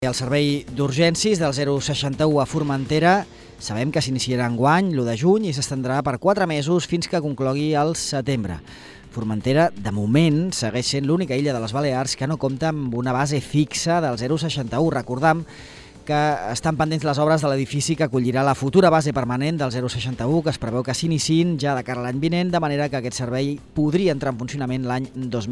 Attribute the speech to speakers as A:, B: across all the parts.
A: El servei d'urgències del 061 a Formentera sabem que s'iniciarà enguany, l'1 de juny, i s'estendrà per 4 mesos fins que conclogui el setembre. Formentera, de moment, segueix sent l'única illa de les Balears que no compta amb una base fixa del 061. Recordam que estan pendents les obres de l'edifici que acollirà la futura base permanent del 061, que es preveu que s'iniciïn ja de cara a l'any vinent, de manera que aquest servei podria entrar en funcionament l'any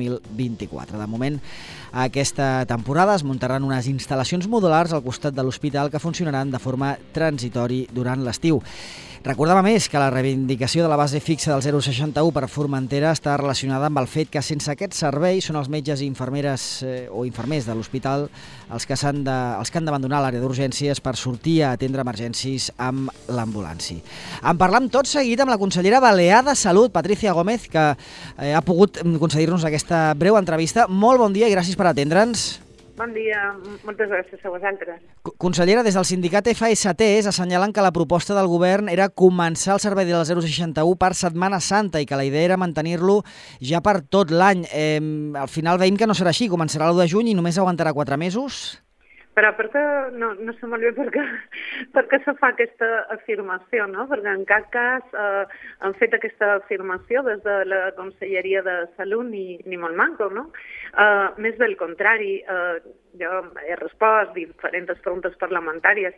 A: 2024. De moment, aquesta temporada es muntaran unes instal·lacions modulars al costat de l'hospital que funcionaran de forma transitori durant l'estiu. Recordem, a més, que la reivindicació de la base fixa del 061 per Formentera està relacionada amb el fet que sense aquest servei són els metges i infermeres o infermers de l'hospital els que han d'abandonar l'àrea d'urgències per sortir a atendre emergències amb l'ambulància. En parlam tot seguit amb la consellera balear de Salut, Patricia Gómez, que ha pogut concedir-nos aquesta breu entrevista. Molt bon dia i gràcies per atendre'ns.
B: Bon dia, moltes gràcies a vosaltres.
A: Consellera, des del sindicat FST assenyalen que la proposta del govern era començar el servei del 061 per Setmana Santa i que la idea era mantenir-lo ja per tot l'any. Al final veiem que no serà així, començarà l'1 de juny i només aguantarà 4 mesos?
B: Però per què, no sé molt bé per què se fa aquesta afirmació, no? Perquè en cap cas han fet aquesta afirmació des de la Conselleria de Salut ni molt manco, no? Més del contrari, jo he respost diferents preguntes parlamentàries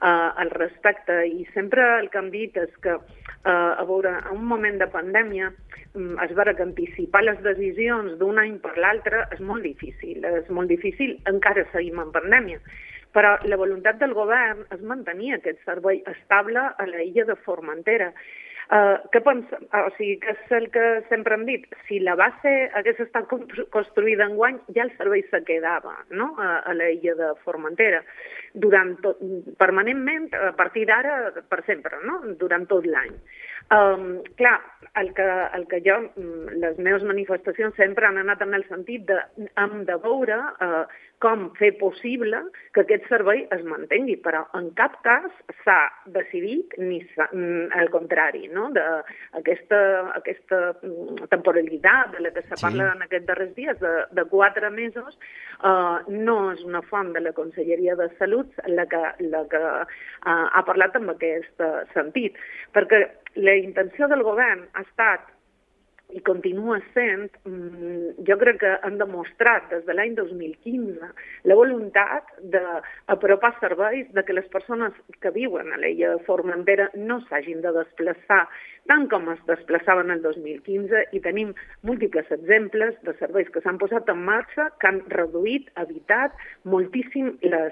B: al respecte i sempre el que hem dit és que a veure, en un moment de pandèmia es veure que anticipar les decisions d'un any per l'altre és molt difícil, encara seguim en pandèmia. Però la voluntat del govern és mantenir aquest servei estable a la illa de Formentera. Què pensa? O sigui, que és el que sempre hem dit, si la base hagués estat construïda enguany, ja el servei se quedava, no? A la illa de Formentera, permanentment, a partir d'ara, per sempre, no? Durant tot l'any. Clar, el que jo, les meves manifestacions sempre han anat en el sentit de hem de veure com fer possible que aquest servei es mantengui, però en cap cas s'ha decidit ni al contrari, no? Aquesta temporalitat de la que se parla en aquests darrers dies, de 4 mesos, no és una font de la Conselleria de Salut la que ha parlat en aquest sentit, perquè la intenció del govern ha estat i continua sent, jo crec que han demostrat des de l'any 2015 la voluntat d'apropar serveis, de que les persones que viuen a l'illa de Formentera no s'hagin de desplaçar tant com es desplaçaven el 2015, i tenim múltiples exemples de serveis que s'han posat en marxa que han reduït, evitat moltíssim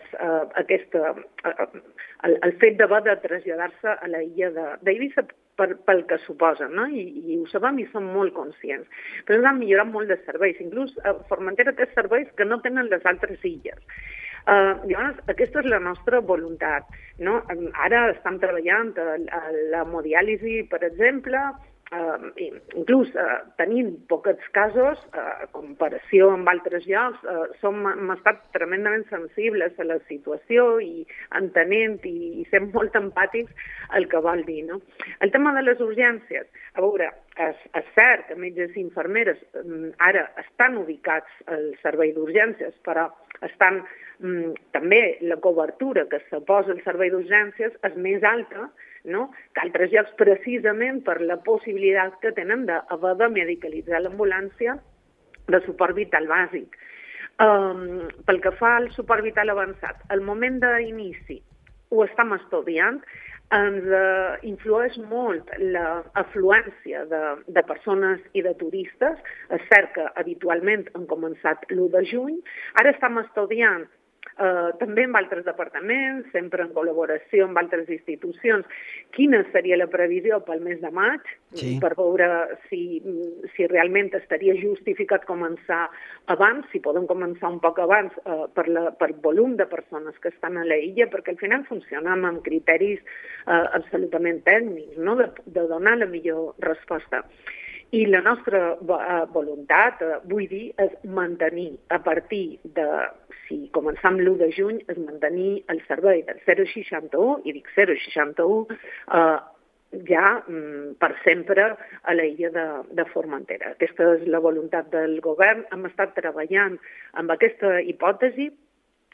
B: el fet d'haver de traslladar-se a la illa d'Eivissa pel que suposen, no? I ho sabem i som molt conscients. Però han millorat molt de serveis. Inclús Formentera té serveis que no tenen les altres illes. Llavors, aquesta és la nostra voluntat, no? Ara estem treballant a l'hemodiàlisi, per exemple, inclús tenint pocs casos, comparació amb altres llocs, hem estat tremendament sensibles a la situació i entenent i sent molt empàtics el que vol dir, no? El tema de les urgències, a veure, és cert que metges i infermeres ara estan ubicats al servei d'urgències, però també la cobertura que se posa al servei d'urgències és més alta, no?, que altres llocs, precisament per la possibilitat que tenen d'haver de medicalitzar l'ambulància de suport vital bàsic. Pel que fa al suport vital avançat, al moment d'inici ho estem estudiant, ens influeix molt l'afluència de persones i de turistes. És cert que habitualment han començat l'1 de juny, ara estem estudiant també amb altres departaments, sempre en col·laboració amb altres institucions, quina seria la previsió pel mes de maig, per veure si realment estaria justificat començar abans, si podem començar un poc abans per volum de persones que estan a la illa, perquè al final funcionem amb criteris absolutament tècnics, no?, de donar la millor resposta. I la nostra voluntat, vull dir, és mantenir a partir de, si començam l'1 de juny, és mantenir el servei del 061, i dic 061, ja per sempre a la illa de Formentera. Aquesta és la voluntat del govern. Hem estat treballant amb aquesta hipòtesi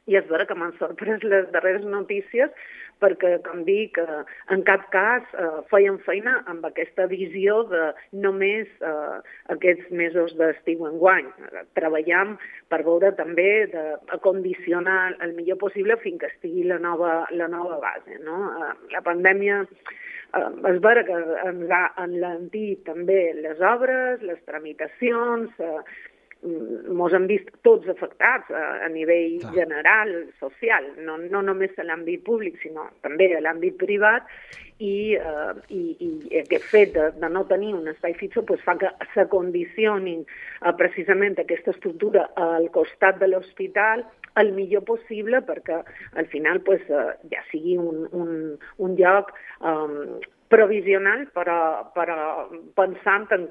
B: I és vera que m'han sorprès les darreres notícies perquè, com dic, en cap cas feien feina amb aquesta visió de només aquests mesos d'estiu enguany. Treballem per veure també d'acondicionar el millor possible fins que estigui la nova base. No? La pandèmia és vera que ens ha enlentit també les obres, les tramitacions, mos hem vist tots afectats a nivell general, social, no només a l'àmbit públic, sinó també a l'àmbit privat, i aquest fet de no tenir un espai fix fa que s'acondicionin precisament aquesta estructura al costat de l'hospital el millor possible perquè al final ja sigui un lloc provisional, però pensant en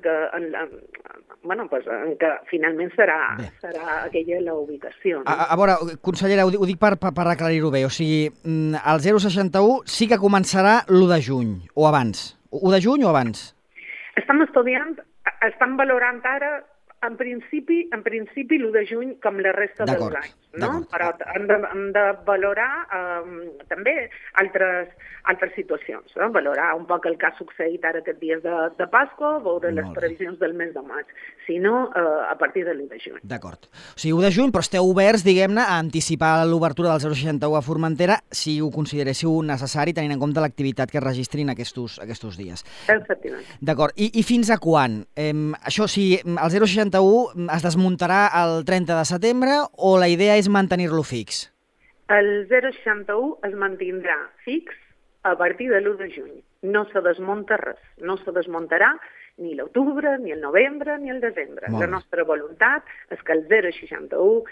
B: que finalment serà aquella la ubicació. No?
A: A veure, consellera, ho dic per aclarir-ho bé. O sigui, el 061 sí que començarà l'1 de juny, o abans. 1 de juny o abans?
B: Estem estudiant, estem valorant ara, en principi l'1 de juny com la resta dels anys. No? Però hem de valorar també altres situacions, no? Valorar un poc el que ha succeït ara aquests dies de Pasqua, veure les previsions del mes de maig, si no, a partir de l'1 de juny.
A: D'acord. O sigui, 1 de juny, però esteu oberts, diguem-ne, a anticipar l'obertura del 061 a Formentera si ho consideréssiu necessari, tenint en compte l'activitat que es registrin aquests dies.
B: Efectivament.
A: D'acord. I fins a quan? Això, si el 061 es desmuntarà el 30 de setembre o la idea és mantenir-lo fix?
B: El 061 es mantindrà fix a partir de l'1 de juny. No se desmunta res. No se desmuntarà ni l'octubre, ni el novembre, ni el desembre. La nostra voluntat és que el 061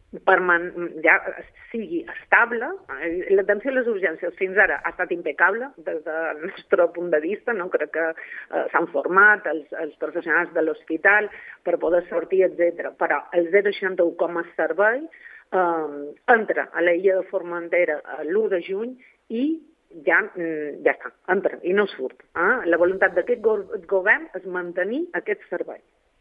B: ja sigui estable. L'atenció a les urgències fins ara ha estat impecable des del nostre punt de vista. No? Crec que s'han format els professionals de l'hospital per poder sortir, etc. Però el 061 com a servei entra a l'illa de Formentera l'1 de juny i ja està, entra i no surt. La voluntat d'aquest govern és mantenir aquest servei.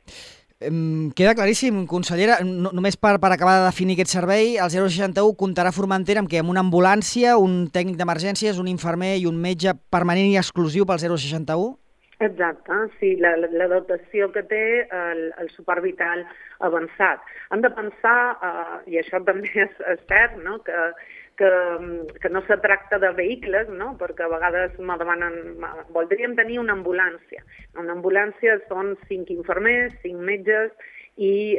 A: Queda claríssim, consellera. Només per acabar de definir aquest servei, el 061 comptarà a Formentera amb què? Amb una ambulància, un tècnic d'emergències, un infermer i un metge permanent i exclusiu pel 061?
B: Exacte, sí, la dotació que té el suport vital avançat. Hem de pensar, i això també és cert, no? que no se tracta de vehicles, no? Perquè a vegades me demanen, voldríem tenir una ambulància. Una ambulància són 5 infermers, 5 metges i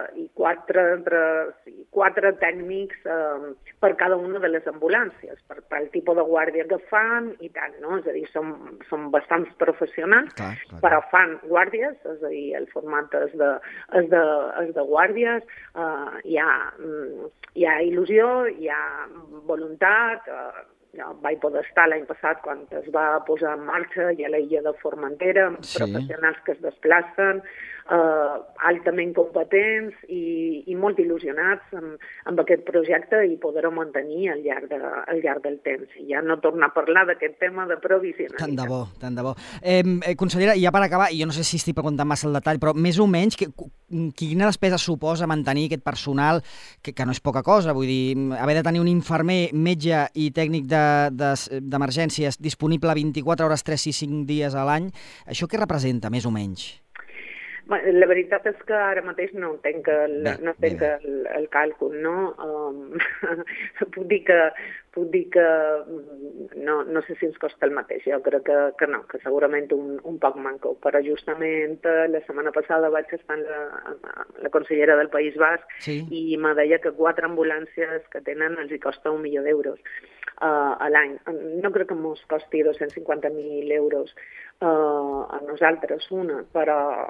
B: 4 tècnics per cada una de les ambulàncies, pel tipus de guàrdia que fan i tal, no? És a dir, són bastants professionals, però fan guàrdies, és a dir, el format és de guàrdies, hi ha il·lusió, hi ha voluntat. Jo vaig poder estar l'any passat quan es va posar en marxa i a l'illa de Formentera, professionals que es desplacen, altament competents i molt il·lusionats amb aquest projecte i poder-ho mantenir al llarg del temps. I ja no tornar a parlar d'aquest tema de provisionalitat.
A: Tant de bo, tant de bo. Consellera, ja per acabar, i jo no sé si estic preguntant massa el detall, però més o menys, quina despesa suposa mantenir aquest personal, que no és poca cosa, vull dir, haver de tenir un infermer, metge i tècnic d'emergències disponible 24 hores, 3, 6, 5 dies a l'any, això què representa, més o menys?
B: La veritat és que ara mateix no entenc el càlcul, no? Puc dir que no sé si ens costa el mateix, jo crec que no, que segurament un poc manco, però justament la setmana passada vaig estar amb la consellera del País Basc i me deia que 4 ambulàncies que tenen els hi costa 1 milió d'euros a l'any. No crec que ens costi 250.000 euros a nosaltres una, però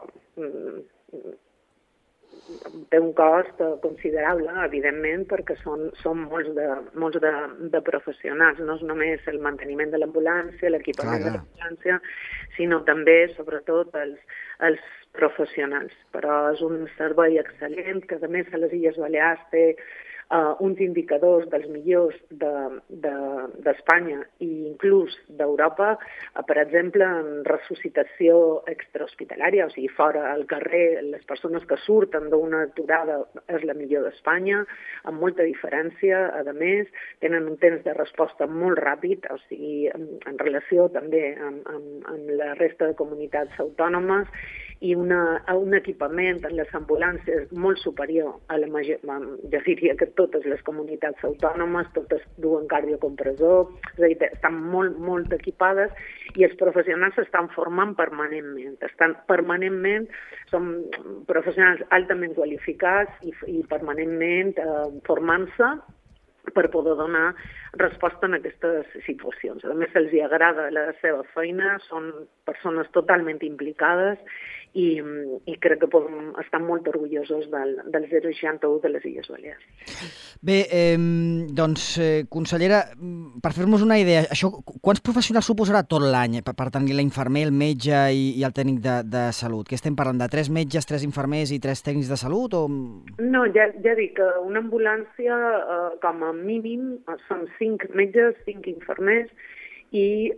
B: té un cost considerable, evidentment, perquè són molts de professionals. No és només el manteniment de l'ambulància, l'equipament de l'ambulància, sinó també, sobretot, els professionals. Però és un servei excel·lent, que a més a les Illes Balears té uns indicadors dels millors d'Espanya i inclús d'Europa, per exemple, en resuscitació extrahospitalària, o sigui, fora al carrer, les persones que surten d'una aturada és la millor d'Espanya, amb molta diferència. A més, tenen un temps de resposta molt ràpid, o sigui, en relació també amb la resta de comunitats autònomes, i un equipament en les ambulàncies molt superior a la major, jo diria que totes les comunitats autònomes, totes duen cardiocompressor, és a dir, estan molt equipades i els professionals s'estan formant permanentment. Són professionals altament qualificats i permanentment formant-se per poder donar resposta en aquestes situacions. A més, se'ls agrada la seva feina, són persones totalment implicades i crec que podem estar molt orgullosos del 061 de les Illes Balears.
A: Bé, doncs, consellera, per fer-nos una idea, això, quants professionals suposarà tot l'any per tenir l'infermer, el metge i el tècnic de salut? Què estem parlant, de 3 metges, 3 infermers i 3 tècnics de salut? O...
B: No, ja dic que una ambulància com a mínim són 5 metges, 5 infermers i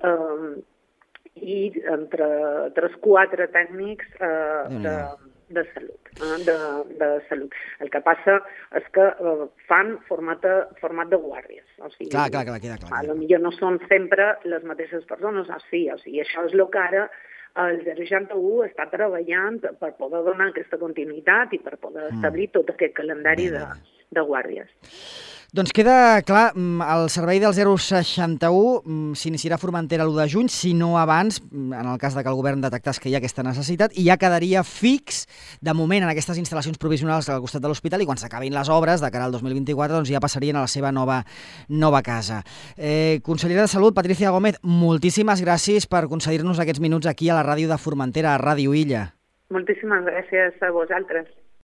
B: entre 3-4 tècnics de salut. De salut. El que passa és que fan format de guàrdies. O sigui,
A: clar, queda clar.
B: Potser no són sempre les mateixes persones, o sigui, això és el que ara el 061 està treballant per poder donar aquesta continuïtat i per poder establir tot aquest calendari de guàrdies.
A: Doncs queda clar, el servei del 061 s'iniciarà a Formentera l'1 de juny, si no abans, en el cas que el govern detectés que hi ha aquesta necessitat, i ja quedaria fix, de moment, en aquestes instal·lacions provisionals al costat de l'hospital, i quan s'acabin les obres, de cara al 2024, doncs ja passarien a la seva nova casa. Consellera de Salut, Patricia Gómez, moltíssimes gràcies per concedir-nos aquests minuts aquí a la ràdio de Formentera, a Ràdio Illa.
B: Moltíssimes gràcies a vosaltres.